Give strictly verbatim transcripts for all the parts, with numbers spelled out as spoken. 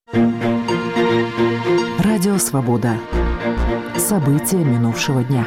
Радио «Свобода». События минувшего дня.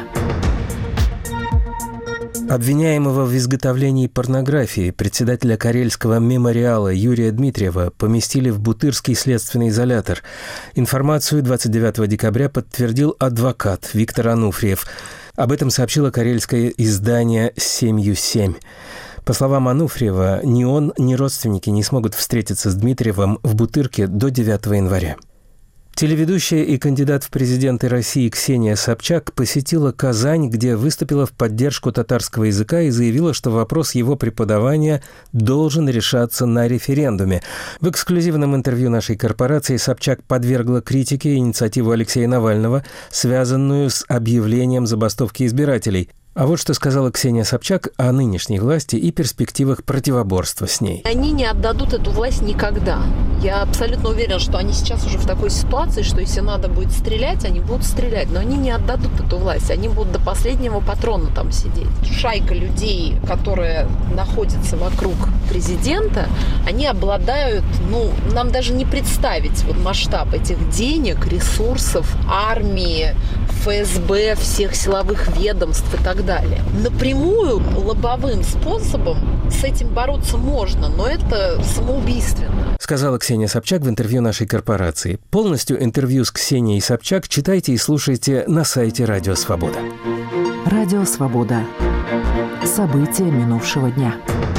Обвиняемого в изготовлении порнографии председателя Карельского мемориала Юрия Дмитриева поместили в Бутырский следственный изолятор. Информацию двадцать девятого декабря подтвердил адвокат Виктор Ануфриев. Об этом сообщило карельское издание «Семью семь». По словам Ануфриева, ни он, ни родственники не смогут встретиться с Дмитриевым в Бутырке до девятого января. Телеведущая и кандидат в президенты России Ксения Собчак посетила Казань, где выступила в поддержку татарского языка и заявила, что вопрос его преподавания должен решаться на референдуме. В эксклюзивном интервью нашей корпорации Собчак подвергла критике инициативу Алексея Навального, связанную с объявлением забастовки избирателей. А вот что сказала Ксения Собчак о нынешней власти и перспективах противоборства с ней. Они не отдадут эту власть никогда. Я абсолютно уверена, что они сейчас уже в такой ситуации, что если надо будет стрелять, они будут стрелять. Но они не отдадут эту власть. Они будут до последнего патрона там сидеть. Шайка людей, которые находятся вокруг президента, они обладают, ну, нам даже не представить вот масштаб этих денег, ресурсов, армии, эф эс бэ, всех силовых ведомств и так далее. Далее. Напрямую, лобовым способом с этим бороться можно, но это самоубийственно. Сказала Ксения Собчак в интервью нашей корпорации. Полностью интервью с Ксенией Собчак читайте и слушайте на сайте Радио Свобода. Радио Свобода. События минувшего дня.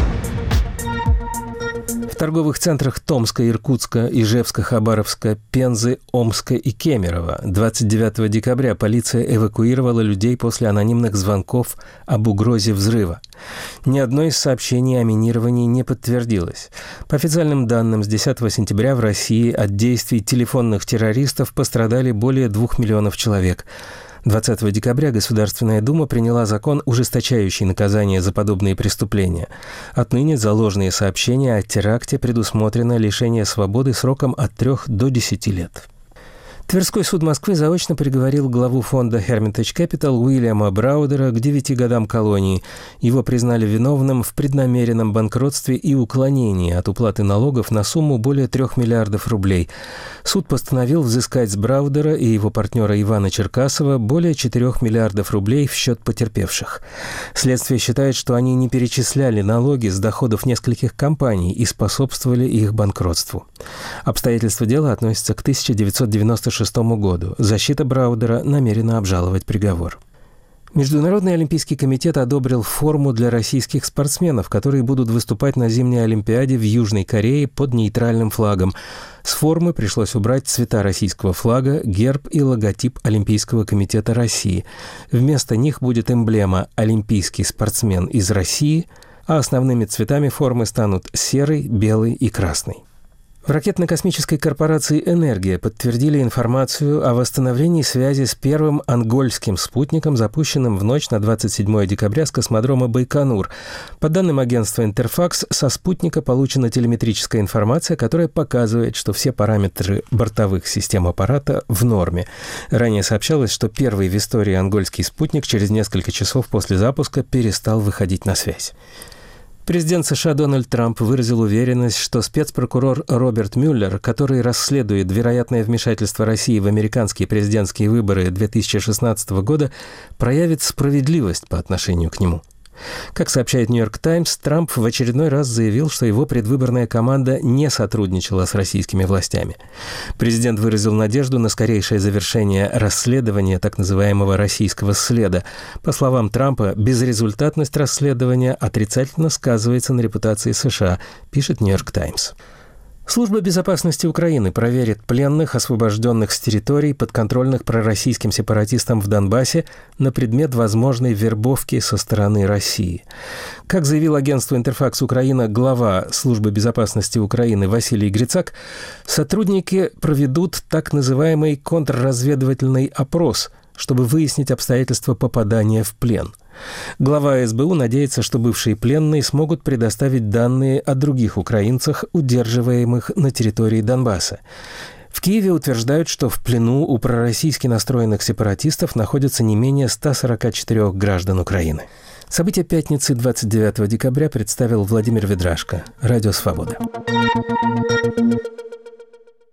В торговых центрах Томска, Иркутска, Ижевска, Хабаровска, Пензы, Омска и Кемерово двадцать девятого декабря полиция эвакуировала людей после анонимных звонков об угрозе взрыва. Ни одно из сообщений о минировании не подтвердилось. По официальным данным, с десятого сентября в России от действий телефонных террористов пострадали более двух миллионов человек. двадцатого декабря Государственная Дума приняла закон, ужесточающий наказание за подобные преступления. Отныне за ложные сообщения о теракте предусмотрено лишение свободы сроком от трех до десяти лет. Тверской суд Москвы заочно приговорил главу фонда Hermitage Capital Уильяма Браудера к девяти годам колонии. Его признали виновным в преднамеренном банкротстве и уклонении от уплаты налогов на сумму более трех миллиардов рублей. Суд постановил взыскать с Браудера и его партнера Ивана Черкасова более четырех миллиардов рублей в счет потерпевших. Следствие считает, что они не перечисляли налоги с доходов нескольких компаний и способствовали их банкротству. Обстоятельства дела относятся к тысяча девятьсот девяносто шестому году. Защита Браудера намерена обжаловать приговор. Международный олимпийский комитет одобрил форму для российских спортсменов, которые будут выступать на зимней Олимпиаде в Южной Корее под нейтральным флагом. С формы пришлось убрать цвета российского флага, герб и логотип Олимпийского комитета России. Вместо них будет эмблема «Олимпийский спортсмен из России», а основными цветами формы станут серый, белый и красный. В ракетно-космической корпорации «Энергия» подтвердили информацию о восстановлении связи с первым ангольским спутником, запущенным в ночь на двадцать седьмое декабря с космодрома Байконур. По данным агентства «Интерфакс», со спутника получена телеметрическая информация, которая показывает, что все параметры бортовых систем аппарата в норме. Ранее сообщалось, что первый в истории ангольский спутник через несколько часов после запуска перестал выходить на связь. Президент США Дональд Трамп выразил уверенность, что спецпрокурор Роберт Мюллер, который расследует вероятное вмешательство России в американские президентские выборы две тысячи шестнадцатого года, проявит справедливость по отношению к нему. Как сообщает «Нью-Йорк Таймс», Трамп в очередной раз заявил, что его предвыборная команда не сотрудничала с российскими властями. Президент выразил надежду на скорейшее завершение расследования так называемого «российского следа». По словам Трампа, безрезультатность расследования отрицательно сказывается на репутации США, пишет «Нью-Йорк Таймс». Служба безопасности Украины проверит пленных, освобожденных с территорий, подконтрольных пророссийским сепаратистам в Донбассе, на предмет возможной вербовки со стороны России. Как заявил агентству «Интерфакс Украина» глава Службы безопасности Украины Василий Грицак, сотрудники проведут так называемый контрразведывательный опрос, чтобы выяснить обстоятельства попадания в плен. Глава эс бэ у надеется, что бывшие пленные смогут предоставить данные о других украинцах, удерживаемых на территории Донбасса. В Киеве утверждают, что в плену у пророссийски настроенных сепаратистов находятся не менее ста сорока четырёх граждан Украины. События пятницы двадцать девятого декабря представил Владимир Ведрашко. Радио «Свобода».